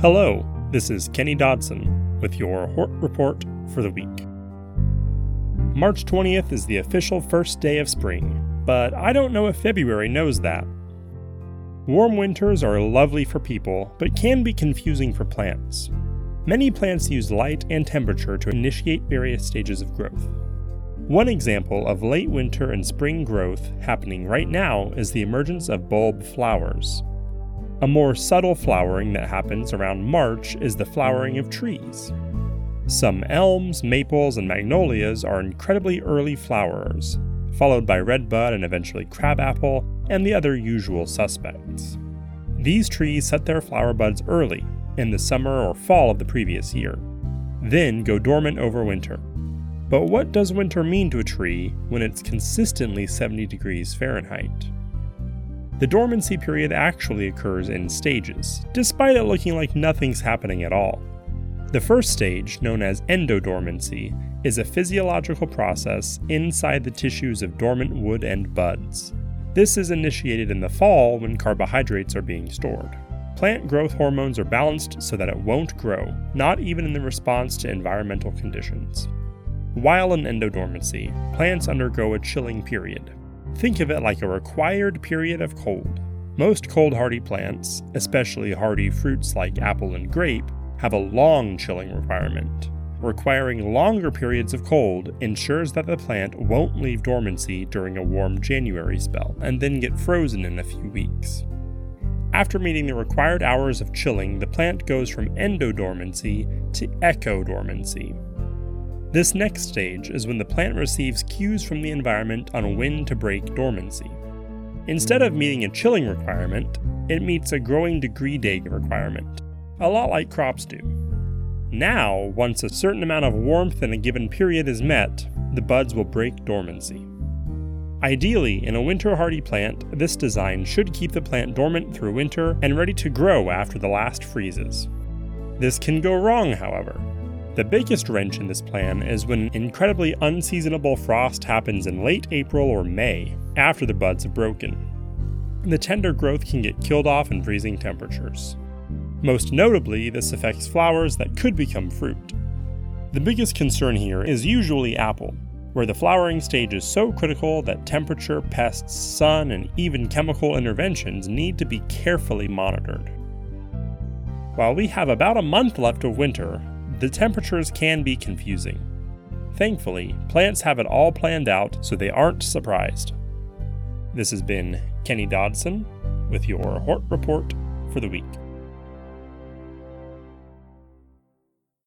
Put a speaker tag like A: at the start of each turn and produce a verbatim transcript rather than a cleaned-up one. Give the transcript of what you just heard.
A: Hello, this is Kenny Dodson with your Hort Report for the week. March twentieth is the official first day of spring, but I don't know if February knows that. Warm winters are lovely for people, but can be confusing for plants. Many plants use light and temperature to initiate various stages of growth. One example of late winter and spring growth happening right now is the emergence of bulb flowers. A more subtle flowering that happens around March is the flowering of trees. Some elms, maples, and magnolias are incredibly early flowerers, followed by redbud and eventually crabapple and the other usual suspects. These trees set their flower buds early, in the summer or fall of the previous year, then go dormant over winter. But what does winter mean to a tree when it's consistently seventy degrees Fahrenheit? The dormancy period actually occurs in stages, despite it looking like nothing's happening at all. The first stage, known as endodormancy, is a physiological process inside the tissues of dormant wood and buds. This is initiated in the fall when carbohydrates are being stored. Plant growth hormones are balanced so that it won't grow, not even in the response to environmental conditions. While in endodormancy, plants undergo a chilling period. Think of it like a required period of cold. Most cold-hardy plants, especially hardy fruits like apple and grape, have a long chilling requirement. Requiring longer periods of cold ensures that the plant won't leave dormancy during a warm January spell and then get frozen in a few weeks. After meeting the required hours of chilling, the plant goes from endodormancy to echodormancy. This next stage is when the plant receives cues from the environment on when to break dormancy. Instead of meeting a chilling requirement, it meets a growing degree day requirement, a lot like crops do. Now, once a certain amount of warmth in a given period is met, the buds will break dormancy. Ideally, in a winter-hardy plant, this design should keep the plant dormant through winter and ready to grow after the last freezes. This can go wrong, however. The biggest wrench in this plan is when incredibly unseasonable frost happens in late April or May, after the buds have broken. The tender growth can get killed off in freezing temperatures. Most notably, this affects flowers that could become fruit. The biggest concern here is usually apple, where the flowering stage is so critical that temperature, pests, sun, and even chemical interventions need to be carefully monitored. While we have about a month left of winter, the temperatures can be confusing. Thankfully, plants have it all planned out so they aren't surprised. This has been Kenny Dodson with your Hort Report for the week.